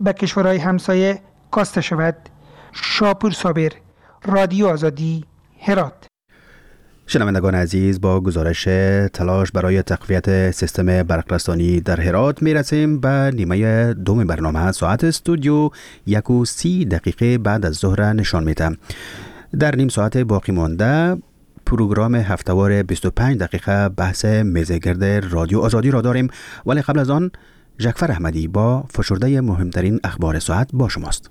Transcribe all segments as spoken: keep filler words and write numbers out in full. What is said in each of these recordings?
به کشورهای همسایه کاسته شود. شاپور صابر، رادیو آزادی، هرات. شنوندگان عزیز، با گزارش تلاش برای تقویت سیستم برقرسانی در هرات می رسیم به نیمه دوم برنامه. ساعت استودیو یک و سی دقیقه بعد از ظهر نشان میده. در نیم ساعت باقی مانده پروگرام هفتهوار بیست و پنج دقیقه بحث میزگرد رادیو آزادی را داریم، ولی قبل از آن جعفر احمدی با فشرده مهمترین اخبار ساعت با شماست.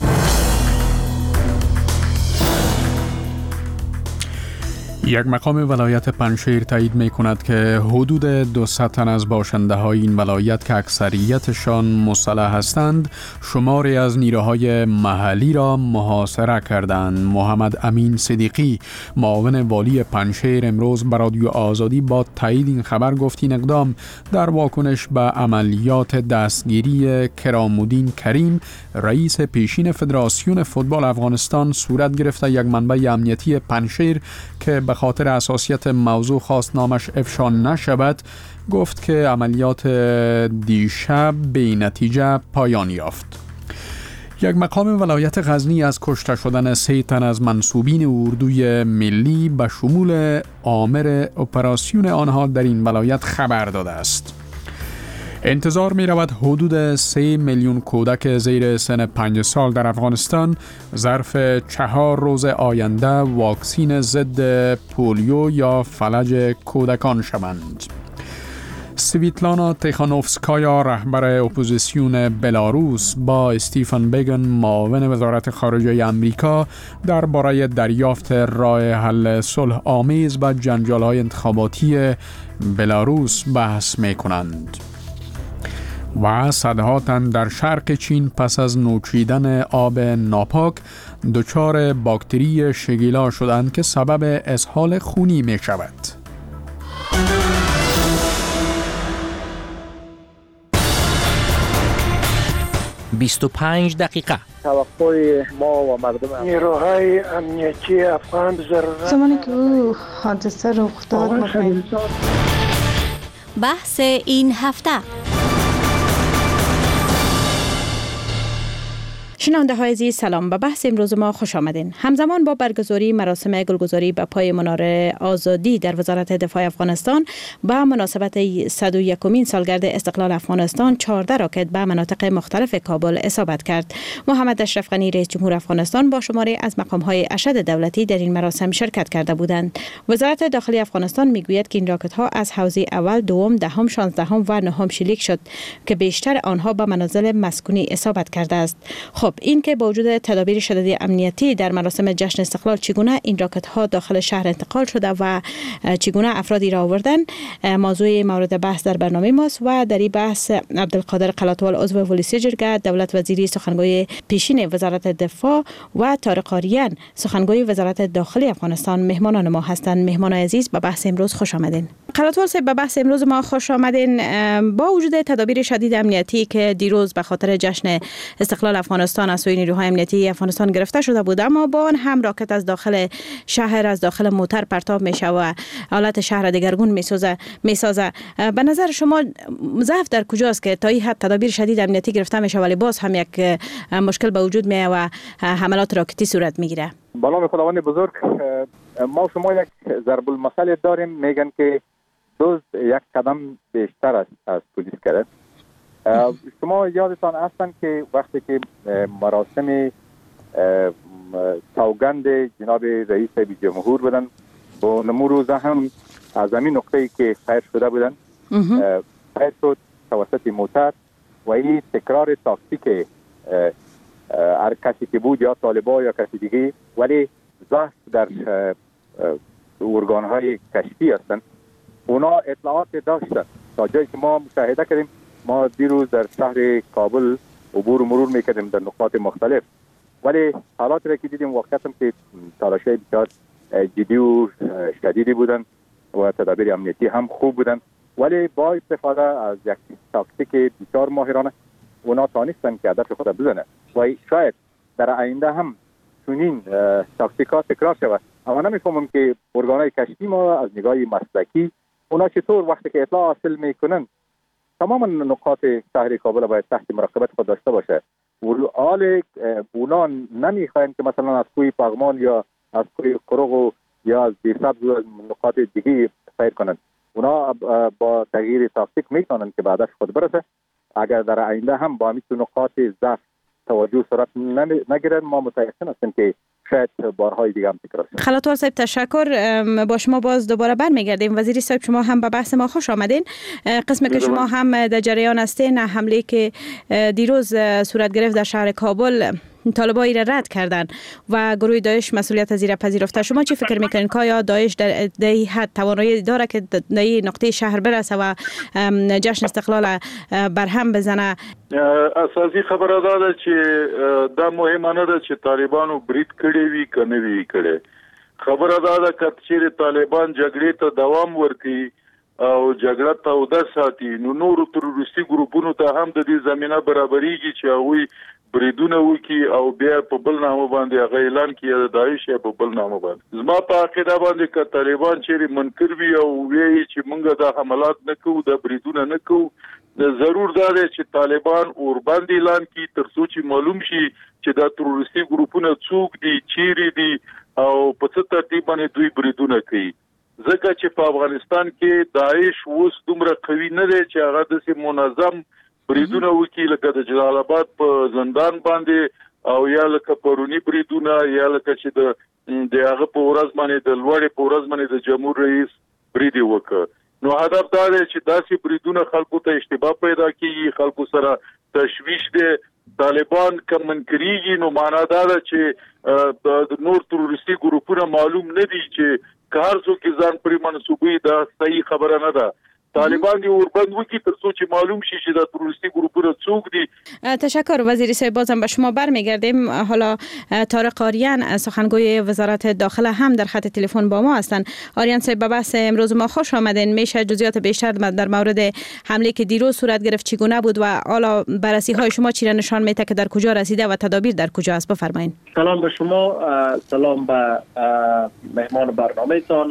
یک مقام ولایت پنجشیر تایید می کند که حدود دویست تن از باشنده های این ولایت که اکثریتشان مسلح هستند شماری از نیروهای محلی را محاصره کردند. محمد امین صدیقی معاون والی پنجشیر امروز به رادیو آزادی با تایید این خبر گفت این اقدام در واکنش به عملیات دستگیری کرام‌الدین کریم رئیس پیشین فدراسیون فوتبال افغانستان صورت گرفته. یک منبع امنیتی پنجشیر که به خاطر حساسیت موضوع خواست نامش افشا نشود گفت که عملیات دیشب به نتیجه پایان یافت. یک مقام ولایت غزنی از کشته شدن سه تن از منصوبین اردوی ملی به شمول آمر اپراسیون آنها در این ولایت خبر داده است. انتظار می رود حدود سه میلیون کودک زیر سن پنج سال در افغانستان ظرف چهار روز آینده واکسین ضد پولیو یا فلج کودکان شوند. سویتلانا تیخانوفسکایا رهبر اپوزیسیون بلاروس با استیفن بیگن معاون وزارت خارجه آمریکا درباره دریافت راه حل صلح آمیز و جنجال‌های انتخاباتی بلاروس بحث می کنند. و صدها تن در شرق چین پس از نوشیدن آب ناپاک دچار باکتری شگیلا شدند که سبب اسهال خونی می شود. بیست و پنج دقیقه توقع ما و مردم نیروهای امنیتی افغان ضرورت زمانی که او حادثه رخ داد بحث این هفته. شنونده های عزیز سلام، به بحث امروز ما خوش آمدین. همزمان با برگزاری مراسم گلگذاری به پای مناره آزادی در وزارت دفاع افغانستان به مناسبت صد و یکمین سالگرد استقلال افغانستان چهارده راکت به مناطق مختلف کابل اصابت کرد. محمد اشرف غنی رئیس جمهور افغانستان با شماری از مقام های ارشد دولتی در این مراسم شرکت کرده بودند. وزارت داخلی افغانستان میگوید که این راکت ها از حوزه اول، دوم، دهم، شانزدهم و نهم شلیک شد که بیشتر آنها به منازل مسکونی اصابت کرده است. خب این که با وجود تدابیر شدید امنیتی در مراسم جشن استقلال چگونه این راکت ها داخل شهر انتقال شده و چگونه افرادی را آوردن موضوع مورد بحث در برنامه ماست و در این بحث عبدالقادر قلاتوال عضو پلیسی جرگه دولت وزیری سخنگوی پیشین وزارت دفاع و طارق آریان سخنگوی وزارت داخلی افغانستان مهمانان ما هستند. مهمان عزیز به بحث امروز خوش آمدین. قلاتوال صاحب به بحث امروز ما خوش آمدین. با وجود تدابیر شدید امنیتی که دیروز به خاطر جشن استقلال افغانستان از سوی نیروهای امنیتی افغانستان گرفته شده بود، اما با آن هم راکت از داخل شهر از داخل موتر پرتاب میشه و حالت شهر دگرگون میسازه میسازه به نظر شما ضعف در کجاست که تا این حد تدابیر شدید امنیتی گرفته میشه ولی باز هم یک مشکل به وجود میاد و حملات راکتی صورت میگیره؟ به نام خداوند بزرگ، ما شما یک ضرب المثل داریم، میگن که دزد یک قدم بیشتر است از پلیس کرده. شما یادتان هستن که وقتی که مراسم سوگند جناب رئیس جمهور بودن و نمو روزه هم از همین نقطه‌ای که خیر شده بودن خیر شد توسط موتر و این تکرار تاکتیک هر کسی که بود یا طالبا یا کسی دیگه، ولی ضعف در ارگان‌های کشفی هستن. اونا اطلاعات داشتن تا جایی که ما مشاهده کردیم. ما دیروز در شهر کابل عبور و مرور میکردیم در نقاط مختلف، ولی حالات را که دیدیم واقعا که تلاش‌های بسیار جدی و شدیدی بودن و تدابیر امنیتی هم خوب بودن، ولی با استفاده از یک تاکتیک بسیار ماهرانه اونا تانستن که هدف خود بزنه و شاید در آینده هم چنین تاکتیک‌ها تکرار شود. اما نمی‌فهمم که ارگان‌های کشفی ما از نگاه مسلکی اونا چطور وقتی که اطلاع حاصل میکنن تمام نقاط شهر کابل باید تحت مراقبت خود داشته باشه حال اونا نمیخواین که مثلا از کوی پغمان یا از کوی قرق یا از بیسبز و نقاط دیگه سیر کنند. اونا با تغییر تاکتیک میتونن که بعدش خود برسه. اگر در آینده هم با میتون نقاط ضعف توجه صورت نگیرن، ما متأکد هستیم که شاید بارهای دیگه هم تکرار شد. خلاتوار صاحب تشکر. با شما باز دوباره برمیگردیم. وزیری صاحب شما هم به بحث ما خوش آمدین. قسمی که شما هم در جریان هستین حمله که دیروز صورت گرفت در شهر کابل، طالبایی را رد کردن و گروه داعش مسئولیت از این پذیرفته. شما چی فکر میکنین که آیا داعش در این حد توانایی داره که در این نقطه شهر برسه و جشن استقلال برهم بزنه؟ اساسی خبره ده چې دا مهمه نه ده چې طالبانو برید کړی وي که نه وي کړی. خبره ده که چیرې طالبان جګړې ته دوام ورکړي او جګړه توده ساتي، نو نورو تروریستي ګروپونو ته هم د دې زمینه برابرېږي چې هغوی بریدونه وکړي او بیا په بل نامه باندې هغه اعلان کړي د داعش یا په بل نامه باندې. زما په عقیده باندې که طالبان چیرې منکر وي او وایي چې موږ دا حملات نه کوو، دا بریدونه نه کوو، ضرور دا دی چې طالبان اوربند اعلان کړي تر څو چې معلوم شي چې دا تروریستي ګروپونه څوک دي، چیرې دي او په څه ترتیب باندې دوی بریدونه کوي. ځکه چې په افغانستان کې داعش اوس دومره قوي نه دی چې هغه داسې منظم بریدونه وکړي لکه د جلال آباد په زندان باندې او یا لکه پرونی بریدونه یا لکه چې د د هغه په ورځ باندې د لوړې په ورځ باندې د جمهور رئیس برید وکړ. نو هدف دا دی چې داسې بریدونه خلکو ته اشتباه پیدا کیږي، خلکو سره تشویش دی. طالبان که منکریږي نو معنا دا ده چې د نور تروریستي ګروپونه معلوم نه دي چې که هر څوک ځان پرې منسوبوي، دا صحیح خبره نه ده. طالبان دی اوربند وکړي تر څو چې معلوم شي چې د تروریستي ګروپونه څوک دي. تشکر وزیر صاحب. بازم به شما برمیگردیم. حالا طارق آریان سخنگوی وزارت داخله هم در خط تلفن با ما هستند. آریان صاحب به بحث امروز ما خوش آمدین. میشه جزئیات بیشتر در مورد حمله که دیروز صورت گرفت چگونه بود و حالا بررسی های شما چی را نشان میده که در کجا رسیده و تدابیر در کجا است؟ بفرمایید. سلام به شما، سلام به مهمان برنامه‌تان.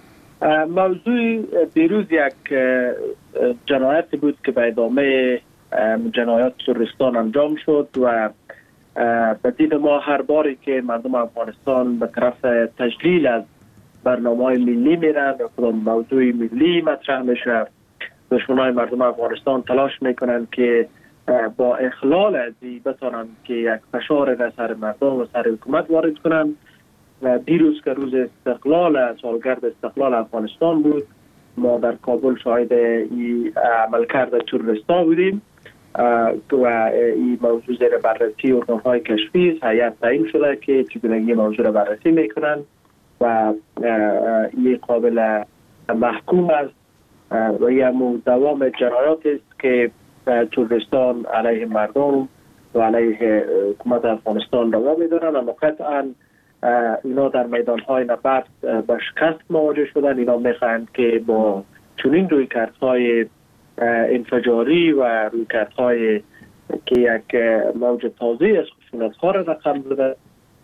موضوع دیروز یک جنایت بود که به ادامه جنایات تروریستان انجام شد و به دید ما هر باری که مردم افغانستان به طرف تجلیل از برنامه‌های ملی میرن و کدام موضوع ملی مطرح میشه، دشمنان مردم افغانستان تلاش میکنن که با اخلال از این بتانن که یک فشار را سر مردم و سر حکومت وارد کنن. دیروز که روز استقلال، سالگرد استقلال افغانستان بود، ما در کابل شاهد این عملکرد تروریستا بودیم و این موضوع زیر بررسی ارگان‌های کشفی هیئت تعیین شده که چگونگی موضوع را بررسی میکنن و این قابل محکوم است و یه دوام جنایات است که تروریستان علیه مردم و علیه حکومت افغانستان روا میدارن. اما قطعاً اینا در میدان‌های نبرد با شکست مواجه شدن. اینا میخواهند که با چنین رویکردهای انفجاری و رویکردهای که یک موج تازه از خشونت‌ها را رقم بده،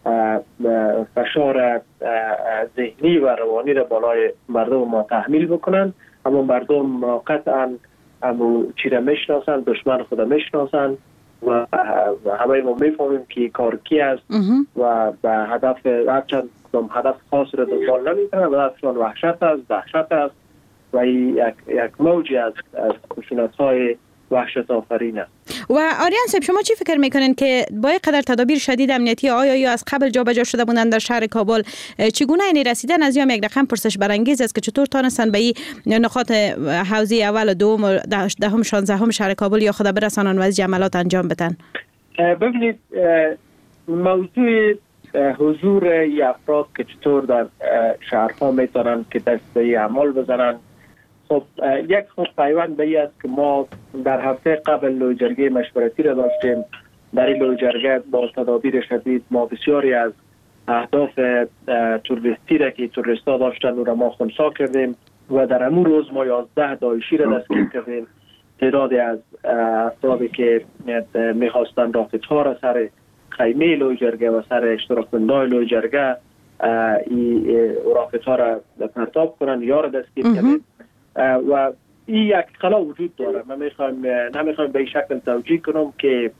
فشار ذهنی و روانی را بالای مردم ما تحمیل بکنند. اما مردم قطعاً اما چی را میشناسند، دشمن خود میشناسند و همه ما میفهمیم که کار کی است و به هدف هرچند هدف خاص را دنبال نمیکنن و هدفشان وحشت است، دهشت است و یک یک موجی از از خشونت‌های وحشت آفرین است. و آریان صاحب شما چی فکر میکنین که با یک قدر تدابیر شدید امنیتی آیا یا از قبل جابجا شده بودن در شهر کابل، چگونه این رسیدن از یام یک رقم پرسش برانگیز است که چطور تانستن به این نقاط حوزه اول و دوم و دهم شانزدهم شهر کابل یا خود برسانن و از عملات انجام بدن؟ ببینید موضوع حضور افراد که چطور در شهرها میتونن که دست به عمل بزنن، خب یک خود پیوند به این است که ما در هفته قبل لوجرگه مشورتی را داشتیم. در این لوجرگه با تدابیر شدید ما بسیاری از اهداف تروریستی را که تروریستا داشتن او را ما خنثی کردیم و در همون روز ما یازده داعشی را دستگیر کردیم. تعدادی از افرادی که میخواستن راکت‌ها را سر خیمه لوجرگه و سر اشتراک کنندگان لوجرگه این راکت‌ها را پرتاب کنن یا را دستگیر کردیم و این یک خلا وجود داره. من میخوایم نمیخوایم به این شکل توجیه کنم که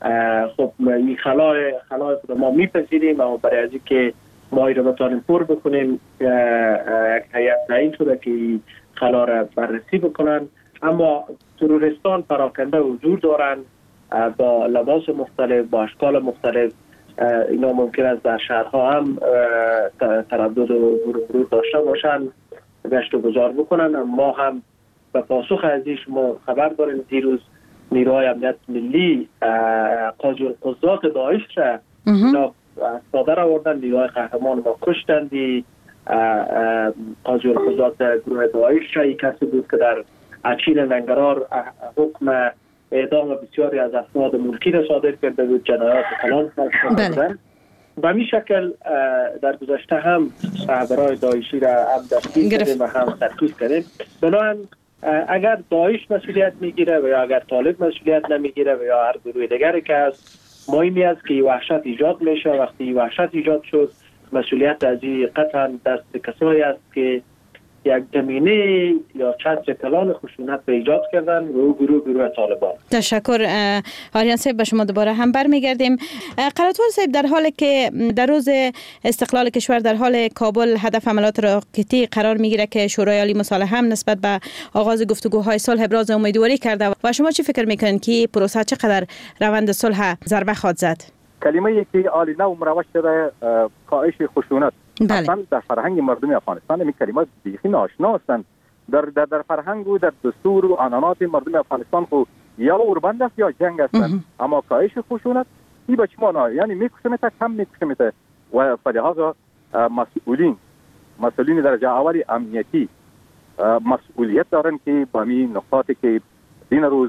خب این خلای خلای خود ما میپذیریم و برای از که ما این رو بتانیم پر بکنیم یک هیئت تعیین شده که خلا را بررسی بکنن. اما تروریستان پراکنده حضور دارن با لباس مختلف، با اشکال مختلف. اینا ممکن است در شهرها هم تردد و ورود داشته باشن، گشت و گذار بکنن. ما هم به پاسخ از شما خبر داریم دیروز نیروهای امنیت ملی قاضی القضات داعش را اینا صادر آوردن، نیروهای قهرمان ما کشتندی. قاضی القضات گروه داعش را یک کسی بود که در اچین ننگرار حکم اعدام بسیاری از افراد ملکی را صادر کرده بود، جنایات کلان کرده. به همین شکل در گذشته هم برای داعشی را هم دستگیر کردیم و هم ترکیز کردیم. بنابراین اگر داعش مسئولیت میگیره و یا اگر طالب مسئولیت نمیگیره و یا هر گروه دیگری که هست، مهمی است که وحشت ایجاد میشه. وقتی وحشت ایجاد شد مسئولیت از این قطعا دست کسایی است که یک زمینه یا چتر کلان خشونت به ایجاد کردن و او گروه گروه طالبان. تشکر آریان صاحب، به شما دوباره هم برمیگردیم. قراتور صاحب، در حالی که در روز استقلال کشور در حال کابل هدف حملات راکتی قرار میگیره که شورای عالی مصالحه هم نسبت به آغاز گفتگوهای صلح ابراز امیدواری کرده و شما چی فکر میکنین که پروسه چقدر روند صلح ضربه خواهد زد؟ کلمه‌ای که عالیه و مروج شده کاهش خشونت اصلا در فرهنگ مردم افغانستان این کلمات بیخی ناشنا هستند. در در, در فرهنگ و در دستور و عنعنات مردم افغانستان خو یا اوربند است یا جنگ هستند. اما کاهش خشونت این به چه معنی؟ یعنی میکشمت کم میکشمت و فلهذا مسئولین مسئولین درجه اول امنیتی مسئولیت دارن که با می نقاطی که این روز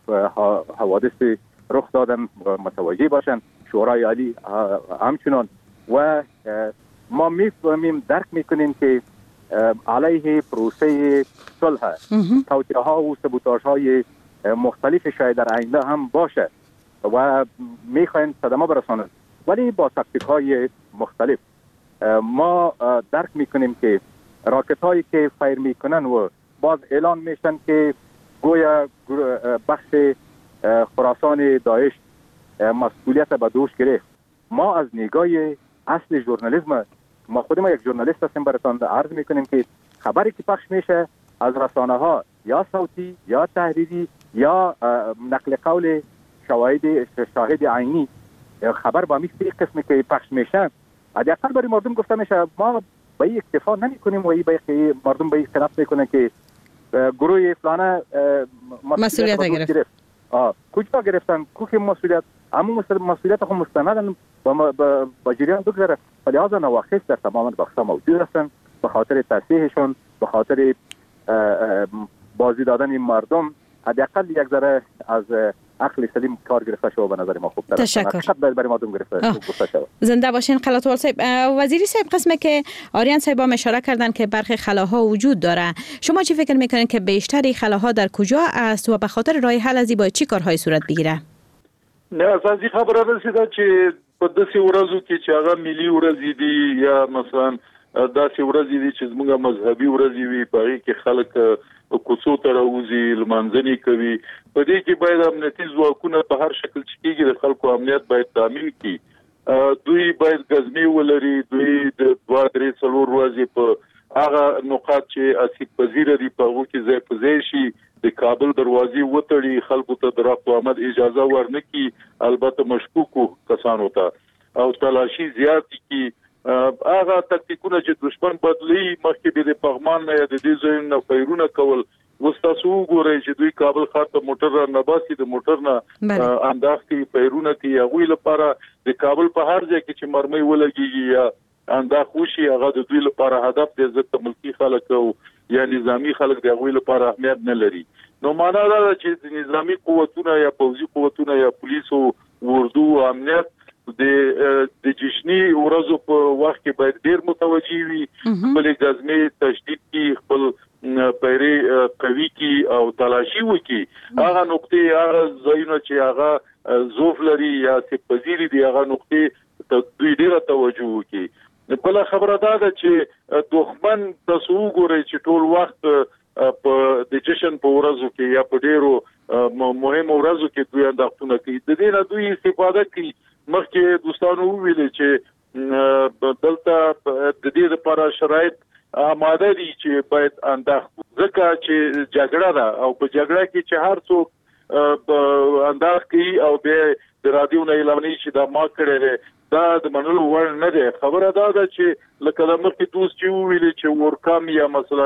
حوادث رخ دادن متوجه باشن. شورای عالی همچنان و ما میفهمیم درک میکنیم که علیه پروسه صلح توطئه ها و سبوتاژ های مختلف شاید در آینده هم باشه و میخواین صدمه برسانند، ولی با تاکتیک های مختلف. ما درک میکنیم که راکت هایی که فایر میکنن و باز اعلان میشن که گویا بخش خراسان داعش مسئولیت به دوش گرفت. ما از نگاه اصل ژورنالیسم، ما خود ما یک ژورنالیست هستیم، براتون عرض میکنیم که خبری که پخش میشه از رسانه ها یا صوتی یا تحریری یا نقل قول شواهد شاهد عینی، خبر با می سه قسمی که پخش میشه حداقل برای مردم گفته میشه. ما به این اکتفا نمیکنیم و این به مردم به این اختلاف میکنه که گروه فلانه مسئولیت گرفت. آه کجا گرفتن؟ کوک مسئولیت اما مسئولیت خود مستندن با با جریان بگذره. فلهذا نواقص در تمام بخش‌ها موجود هستند به خاطر تصحیحشون، به خاطر بازی دادن این مردم حداقل یک ذره از عقل سلیم کار گرفته شو. به نظر ما خوب تر تشکر. برای مردم گرفته شو. زنده باشین قلاتوال صاحب. وزیری صاحب، قسمه که آریان صاحب هم اشاره کردن که برخی خلاها وجود داره، شما چی فکر میکنین که بیشتری خلاها در کجا است و به خاطر راه حل از این باید چی کارهای صورت بگیره؟ نه اساسي خبره رسیده چې په داسې ورځو کې چې هغه ملي ورځې دي یا مثلا داسې ورځې دي چې زموږ مذهبي ورځې وي، په هغې کې خلک کوڅو ته راوځي، لمانځنې کوي. په دې کې باید امنیتي ځواکونه په هر شکل چې کېږي د خلکو امنیت باید تامین کړي. دوی باید ګزمې ولري، دوی د دوه درې څلور ورځې په هغه نقاط چې اسیب پذیره دي په هغو کې ځای په ځای شي، د کابل دروازې وتړي، خلکو ته د رفت آمد اجازه ورنکړي، البته مشکوکو کسانو ته او تلاشي زیات کړي. هغه تکتیکونه چې دشمن بدلی مخکې به د پغمان نه د دې ځایونو نه فایرونه کول. اوس تاسو وګورئ چې دوی کابل ښار ته موټر را نه باسي، د موټر نه انداختي فایرونه کوي. هغوی لپاره د کابل په هر ځای کې چې مرمۍ ولګېږي یا انداخ وشي هغه د دوی لپاره هدف دی. ځکه ملکي خلک او یا نظامی خلک د هغوی لپاره اهمیت نه لري. نو معنا دا ده چې د نظامی قوتونه یا پوځي قوتونه یا پولیسو اردو امنیت د د جشنی ورځو په وخت کې باید ډیر متوجي وي، خپل ګزمې تشدید کی، خپل پیری قوی کی او تلاشي وکي. هغه نقطې هغه ځایونه چې هغه زوف لري یا سپذيري دي هغه نقطې ته دوی ډیره توجه وکي. بل خبره دا ده چې دښمن تاسو وګورئ چې ټول وخت په د جشن په ورځو کې یا په ډیرو مهم ورځو کې دوی انداختونه کوي. د دې نه دوی استفاده کوي. مخکې دوستانو ویل چې دلته د دې لپاره شرایط آماده دي چې باید انداخت، ځکه چې جګړه ده او په جګړه کې چې هر څوک انداخت کوي او به د رادیو نه اعلانوي چې دا ما کړی دا د منلو وړ نه دی. خبره دا ده چې لکه د مخکې دوست چې ویل چې ورکام یا مثلا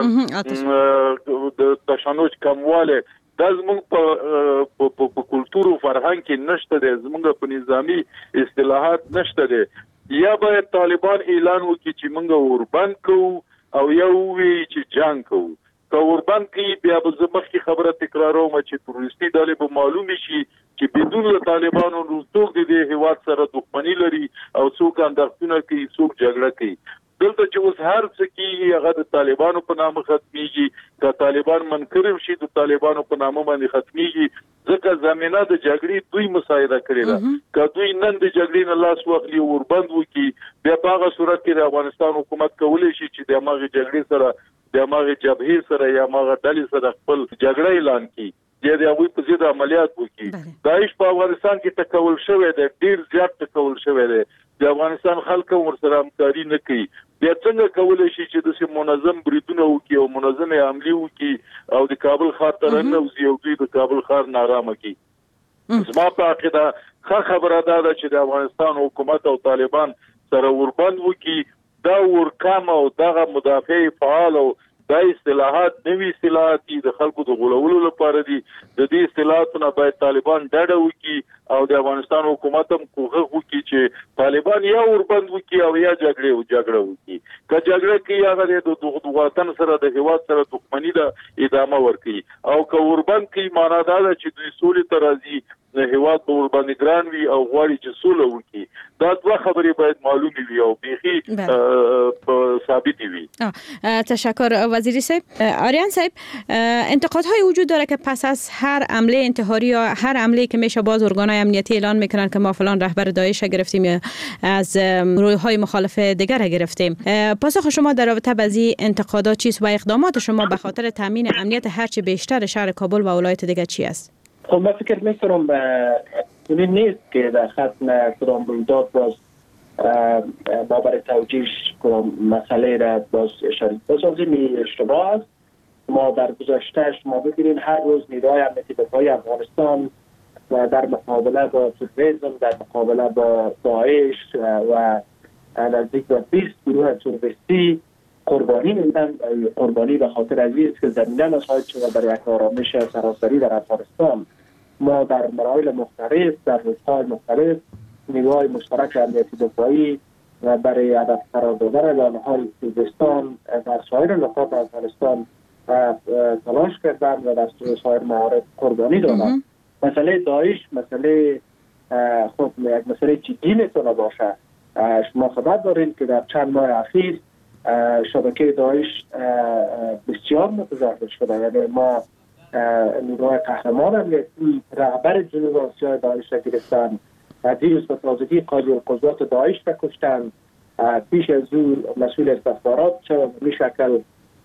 د تشنج کمواله دا زموږ په په کلتور او فرهنګ کې نشته دی، زموږ په نظامی اصطلاحات نشته دی. یا باید طالبان اعلان وکړي چې موږ اوربند کوو او یا وی چې جنگ کوو. که اوربند کوي بیا به زمخې خبره تکراروم چې تروریستي ډلې به معلوم شي چې بدون له طالبانو څوک د دې هیواد سره دښمني لري او څوک انداختونه کوي، څوک جګړه کوي. دلته چې اوس هر څه کیږي هغه د طالبانو په نامه ختميږي. که طالبان منکر شي د طالبانو په نامه باندې ختميږي، ځکه زمينه د جګړې دوی مساعده کړې ده. که دوی نن د جګړې نه لاس واخلي او وربند وکړي، بیا په هغه صورت کې د افغانستان حکومت کولی شي چې د هغه جګړې سره د هغه جبهې سره یا هغه ډلې سره خپل جګړه اعلان کړي، د دې هغه په ضد عملیات وکړي. داعش په افغانستان کې تکول شوی دی، ډیر زیات تکول شوی دی. د افغانستان خلک ورسره همکاري نه کوي. بیا څنګه کولای شي چې د منظم بریدونه وکړي او منظم حمله وکړي او د کابل ښار ته رانوځي او دوی د کابل ښار نارامه کړي؟ زما په عقیده ښه خبره ده چې د افغانستان حکومت او طالبان سره وربند وکړي. دا ورکام او دغه مدافع فعال او دا اصطلاحات نوی اصطلاحات دي د خلکو د غولولو لپاره دي. د دې اصطلاحاتونه باید طالبان ډډه وکړي او د افغانستان حکومت هم کوښښ وکړي چې طالبان یا وربند وکړي او یا جګړه او جګړه وکړي. که جګړه کوي هغه د وطن سره د هیواد سره دښمنی ده ادامه ورکړي، او که وربند کوي معنا دا ده چې دوی سولې ته راځي، هیواد په وربند ګران وي او غواړي چې سوله وکړي. دا دوه خبرې باید معلومې وي او بیخي ثابت وي. تشکر وزیری صاحب. آریان صاحب، انتقادهای وجود داره که پس از هر حمله انتحاری یا هر حمله که میشه باز ارگان‌های امنیتی اعلان میکنن که ما فلان رهبر داعش گرفتیم یا از گروه‌های مخالف دیگر گرفتیم. پاسخ شما در رابطه با این انتقادات چیست و اقدامات شما به خاطر تامین امنیت هرچی بیشتر شهر کابل و ولایت دیگر چی است؟ خب من فکر میکنم این نیست که در ختم کدام رویداد باز ما برای توجیه کدام مسئله را باز اشاره بسازیم. اشتباه است. ما در گذشته شما بگیرین هر روز نیروهای امنیتی دفاعی افغانستان و در مقابله با تروریسم، در مقابله با داعش و نزدیک به بیست گروه تروریستی قربانی میدن. قربانی به خاطر عزیز که زمینه مساعد شده برای یک آرامش سراسری در افغانستان. ما در مراحل مختلف در روزهای مختلف نیروهای مشترک امنیتی دفاعی و برای هدف قرار دادن لانه‌های خوزستان در سایر نقاط افغانستان تلاش کردن و در سایر موارد قربانی دادن. مسئله داعش مسئله خود یک مسئله جدی میتونه باشه. شما خبر دارین که در چند ماه اخیر شبکه داعش بسیار متضرر شده. یعنی ما نیروهای قهرمان امنیتی رهبر جنوب آسیای داعش را گرفتن، دیروز به تازگی قاضی القضات داعش را کشتن. پیش از او مسئول استخبارات شد به شکل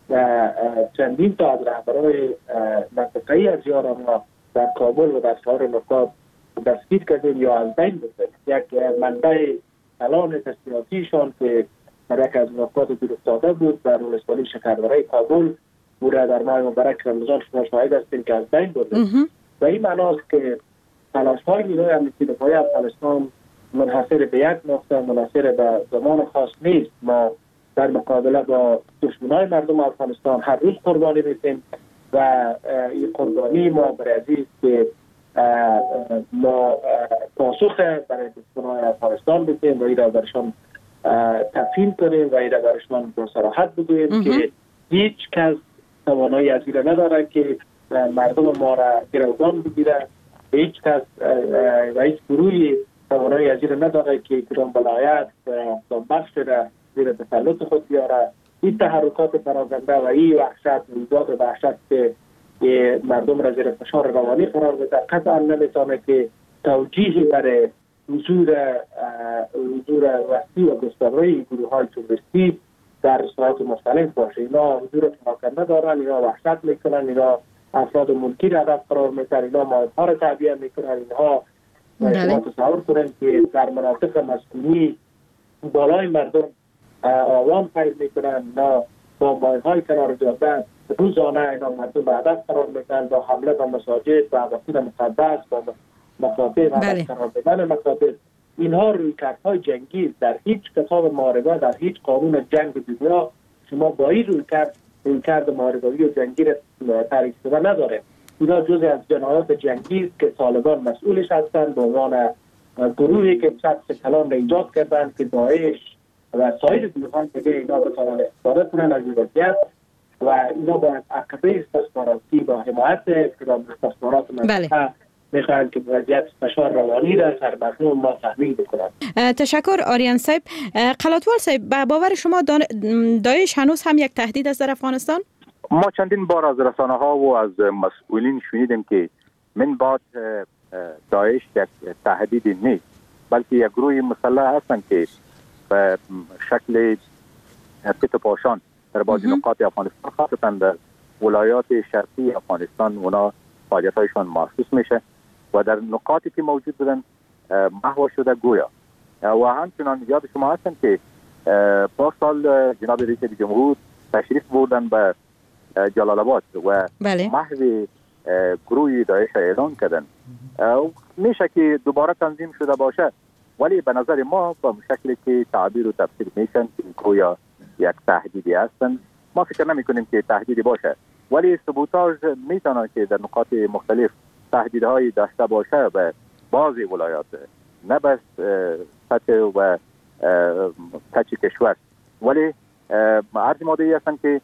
چندین تا از رهبرهای منطقه‌ای از یاران ما در کابل و در سایر نقاط دستگیر کردیم یا از بین بردیم. یک منبع کلان تشکیلاتیشان که در یک از نقاط دور افتاده بود در ولسوالی شکرورای کابل او را در ماه مبارک رمضان شما شاهد هستیم که از بین بردیم. و این معناست که تلاش‌های نیروهای امنیتی دفاعی افغانستان منحصر به یک نقطه، منحصر به زمان خاص نیست. ما در مقابله با دشمنان مردم افغانستان هر روز قربانی می‌دیم و این قربانی ما برای عزیز که ما پاسخ برای دشمنان افغانستان بدیم و این را برشان تفهیم کنیم و این را برشان با صراحت بگوییم که هیچ کس توانایی از این را نداره که مردم ما را گروگان بگیره. هیچ کس و هیچ گروهی توانایی از این را نداره که گران ولایت و بخش را زیر تسلط خود بیاره. این تحرکات پراکنده و این وحشت رویداد و وحشت که مردم را زیر فشار روانی قرار بده قطعا نمیتونه که توجیهی برای حضور حضور وسیع و گسترده گروه های تروریستی در ساحات مختلف باشه. اینا حضور پراکنده دارن، اینا وحشت میکنن، اینا افراد ملکی را هدف قرار میدن، اینا ماهی‌ها را تعبیه میکنن. اینها شما تصور کنید که در مناطق مسکونی بالای مردم آوان پیر میکنن، اینا با ماهی‌های کنار جاده روزانه اینا مردم به هدف قرار میدن، با حمله به مساجد و اماکن مقدس، با مکاتب هدف قرار میدن مکاتب. اینها رویکردهای جنگی در هیچ کتاب محاربه، در هیچ قانون جنگ دنیا شما با این رویکرد رویکرد محاربه‌ای و جنگی را تعریف شده نداره. اینا جزء از جنایات جنگی است که طالبان مسئولش هستند به عنوان گروهی که شخص کلان را ایجاد کردند که داعش و سایر گروهان دیگه اینا بتوانند استفاده کنند از وضعیت و اینا با عقبه استخباراتی با حمایت اقتدام استخبارات منطقه میخواهند که وضعیت فشار روانی را سر مخنون ما تحمیل بکنند. تشکر آریان صاحب. قلاتوال صاحب، به باور شما داعش هنوز هم یک تهدید است در افغانستان؟ ما چندین بار از رسانه ها و از مسئولین شنیدیم که من بعد داعش یک تهدید نیست، بلکه یک گروه مسلح هستند که به شکل پت پاشان در بعضی نقاط افغانستان خاصتا در ولایات شرقی افغانستان اونا فعالیت هایشان محسوس میشه و در نقاطی که موجود بودن محو شده گویا. و همچنان یاد شما هستن که پاس سال جناب رئیس جمهور تشریف بردن به جلال آباد و بله. محو گروه داعش اعلان کردن. میشه که دوباره تنظیم شده باشه، ولی به نظر ما به شکلی که تعبیر و تفسیر میشن که گویا یک تهدیدی هستن، ما فکر نمی کنیم که تهدیدی باشه، ولی سبوتاژ میتونه که در نقاط مختلف تهدیدهایی داشته باشه به بعضی ولایات، نه بس سطح و تچی کشور. ولی عرض ماده هستن که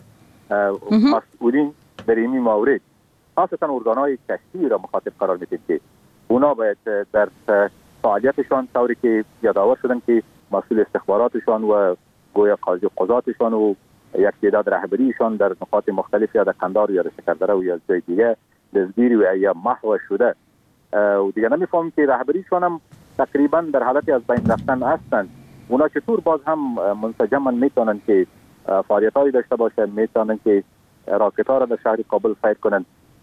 مسئولین در این مورد خاصتا ارگانهای کشتی را مخاطب قرار میدید که اونا باید در فعالیتشان طوری که یادآور شدن که مسئول استخباراتشان و گویا قاضی قضاتشان و یک تعداد رهبریشان در نقاط مختلف یا در قندار یا در شکردره و یا جای دیگه دستگیری و یا محو شده و دیگه نمیفهمیم که رهبریشان هم تقریبا در حالتی از بین رفتن هستند. اونا چطور باز هم منسجما میتونن که فعالیت‌هایی داشته باشه، میتونن که راکت‌ها را در شهر کابل فیر کنن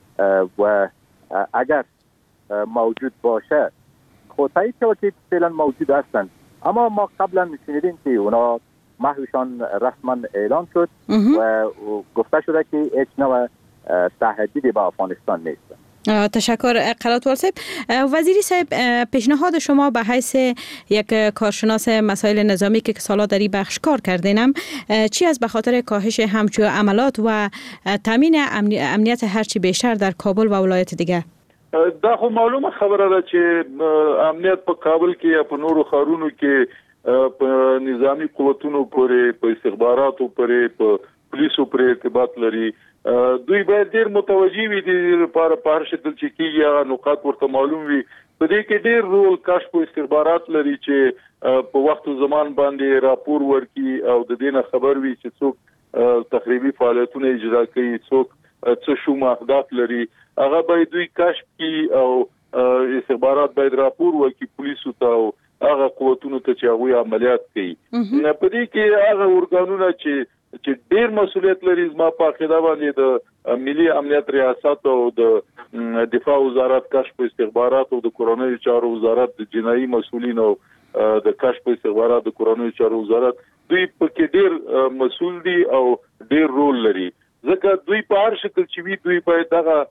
و اگر موجود باشه خود تایید که فعلا موجود هستند. اما ما قبلا شنیدیم که اونا محوشان رسما اعلان شد و گفته شده که هیچ نوع تهدیدی به افغانستان نیست. تشکر قلاتوال صاحب. وزیری صاحب، پیشنهاد شما به حیث یک کارشناس مسائل نظامی که سالا در این بخش کار کردینم چی از به خاطر کاهش همچو عملات و تامین امنیت هرچی بیشتر در کابل و ولایت دیگه؟ دا خو معلومه خبره ده چې امنیت په کابل کې یا په نورو ښارونو کې په نظامی قوتونو پورې په استخباراتو پورې په پولیسو پورې ارتباط لري. دوی باید ډیر متوجي وي د لپاره په هر شکل چې کېږي هغه نقاط ورته معلوم وي. په دې کې ډیر رول کشف او استخبارات لري چې په وخت او زمان باندې راپور ورکړي او د دې نه خبر وي چې څوک تخریبي فعالیتونه اجرا کوي، څوک څه شوم اهداف لري، هغه باید دوی کشف کړي او استخبارات باید راپور ورکړي پولیسو ته او هغه قوتونو ته چې هغوی عملیات کوي. په دې کې هغه ارګانونه چې چې ډیر مسؤلیت لري، زما په عقیده باندې د ملي امنیت ریاست او د دفاع وزارت کشف استخبارات او د کورنیو چارو وزارت د جنایي مسؤلین او د کشف استخبارات د کورنیو چارو وزارت دوی په کې ډیر مسؤل دي او ډیر رول لري. ځکه دوی په هر شکل چې وي دوی باید دغه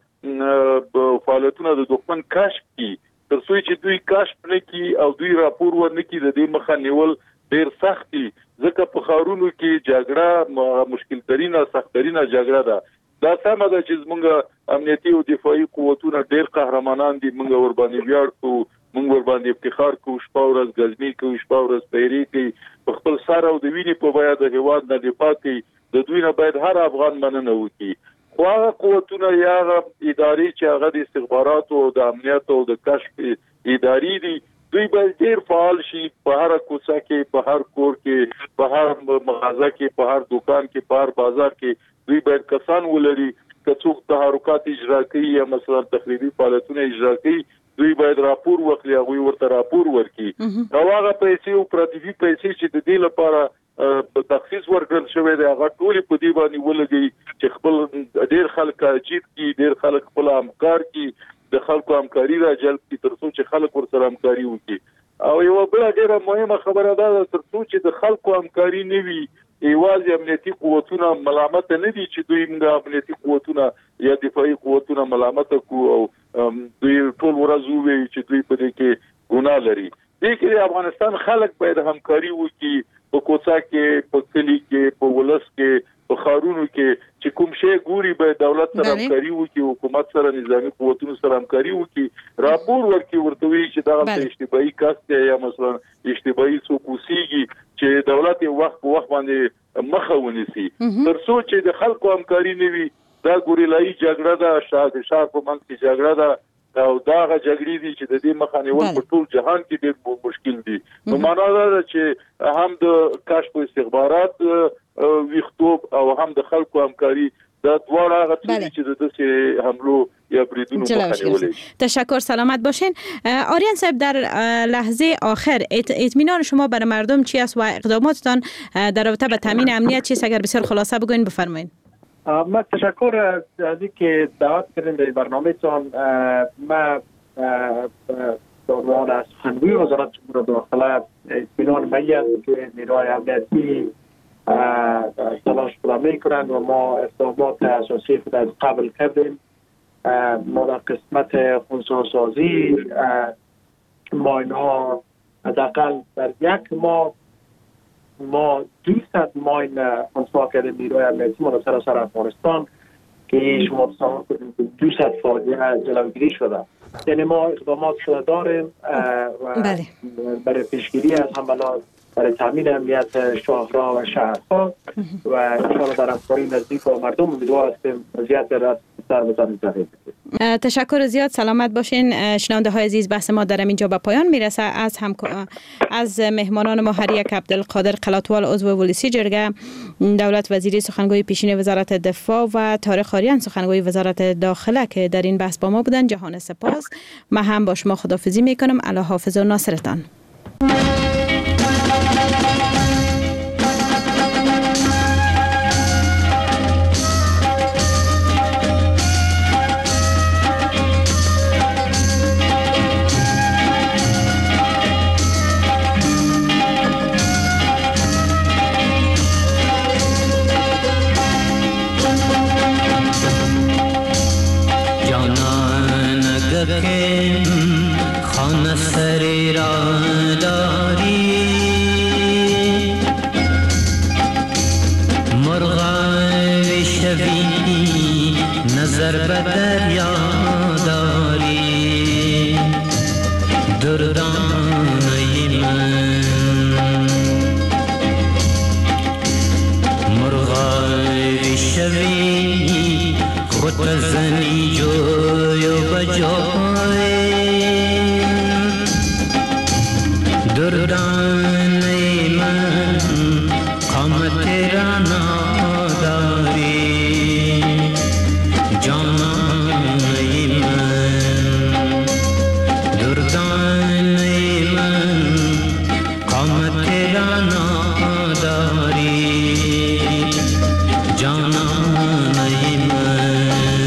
فعالیتونه د دښمن کشف کړي، تر څو چې دوی کشف نه کړي او دوی راپور ورنه کړي د دې مخه نیول ډیر سخت دي. ځکه په ښارونو کې جګړه مشکل ترینه سخت ترینه جګړه ده. دا سمه ده چې زموږ امنیتي او دفاعي قوتونه ډیر قهرمانان دي، موږ ور باندې ویاړ کوو، موږ ور باندې افتخار کوو، شپه ورځ غزنی کوو، شپه ورځ پیری کوي، په خپل سر او د وینې په بیه د هیواد نه دفاع کوي. د دوی نه باید هر افغان مننه وکړي. خو هغه قوتونه یا اداري چې هغه د استخباراتو او د امنیت او د کشف اداري دي، دوی باید ډیر فعال شي. په هر کوڅه کې، په هر کور کې، په هر مغازه کې، په هر دکان کې، په هر بازار کې دوی باید کسان ولري که څوک تحرکات اجرا کوي یا مثلا تخریبي فعالیتونه اجرا کوي، دوی باید راپور ورکړي، هغوی ورته راپور ورکړي. او هغه پیسې او پراتیفي پیسې چې د دې لپاره په تخصیص ورکړل شوی دی هغه ټول په دې باندې ولګي چې خپل ډیر خلک اجید کی ډیر خلک خپل همکار کی د خلکو همکاري را جلب کی تر څو چې خلک ورسره همکاري وکړي او یو بل ډیره مهمه خبره ده تر څو چې د خلکو همکاري نه وي ایوازي امنیتي قوتونه ملامت نه دي چې دوی موږ امنیتي قوتونه یا دفاعي قوتونه ملامت کو او دوی ټول ورځ وي چې دوی په دې کې ګناه لري دې کې افغانستان خلک باید همکاري وکړي په کوڅه کې په کلی کې په ولس کې په خارونو کې چې کوم شی ګوري به دولت سره همکاري وکړي حکومت سره نظامی قوتونو سره همکاري وکړي راپور ورکړي ورته وی چې دا اشتباهي کاست یا مثلا اشتباهي څوکوسيږي چې دولت یو وخت په وخت باندې مخه ونیسي تر څو چې د خلکو همکاري نه وي دا ګوریلایي جګړه ده شاګ شاګ په منځ کې جګړه ده او دا غا جګړې دي چې د دې مخه نیول په ټول جهان کې ډېر مشکل دي نو معنا دا چې هم د کشف استخبارات ویختوب او هم د خلکو همکاري دا دواړه غوښتنې چې د دې حملو یا بریدونو مخه نیولې تشکر سلامت باشین آریان صاحب در لحظه آخر اطمینان شما برای مردم چی است و اقداماتتان در رابطه با تامین امنیت چیست اگر بسیار خلاصه بگوین بفرمایید ما تشکر از اینکه دعوت کردین در برنامه تان ما به عنوان از سخنگوی وزارت امور داخله اطمینان میاد که نیروهای امنیتی تلاش خود میکنند و ما اقدامات اساسی خود از قبل کردیم ما در قسمت خودروسازی ما اینها حداقل در یک ماه ما دویست ماین خونسا کردیم نیروی امنیتی ما سراسر افغانستان که شما تصور کنید که دویست فاجعه جلوگیری شده یعنی ما اقدامات شده داریم و بله. برای پیشگیری از حملات برای تامین امنیت شهرها و شهرها و انشاءالله در همکاری نزدیک با مردم امیدوار هستیم وضعیت را سر بزنیم تغییر بدیم. تشکر زیاد سلامت باشین شنونده های عزیز بحث ما در اینجا به پایان میرسه از هم از مهمانان ما هر یک عبدالقادر قلاتوال عضو ولسی جرگه دولت وزیری سخنگوی پیشین وزارت دفاع و طارق آریان سخنگوی وزارت داخله که در این بحث با ما بودن جهان سپاس من هم با شما خداحافظی میکنم الله حافظ و ناصرتان. خانه سری را داری مرغای شوی نظر به دریا داری دردانه من مرغای شوی خود بزنی جوی و بجای دردانه من قامت را نداری جانانه من دردانه من قامت را نداری جانانه من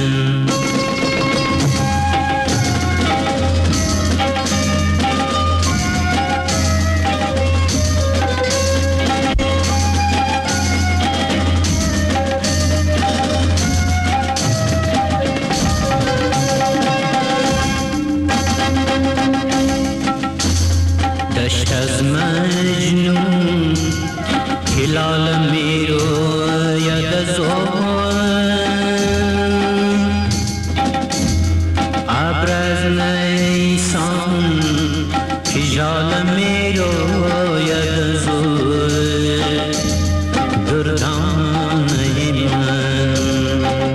از مجنون هلال می روید از ابر از نیسان هلال می روید از دردانه من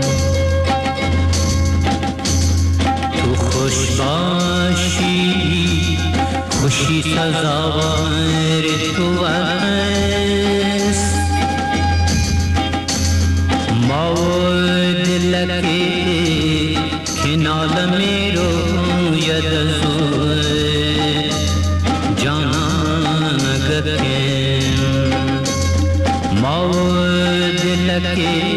تو خوش باشی خوشی سزاوار تو است ما دلکی کنال می روید از جانان گرکن लगे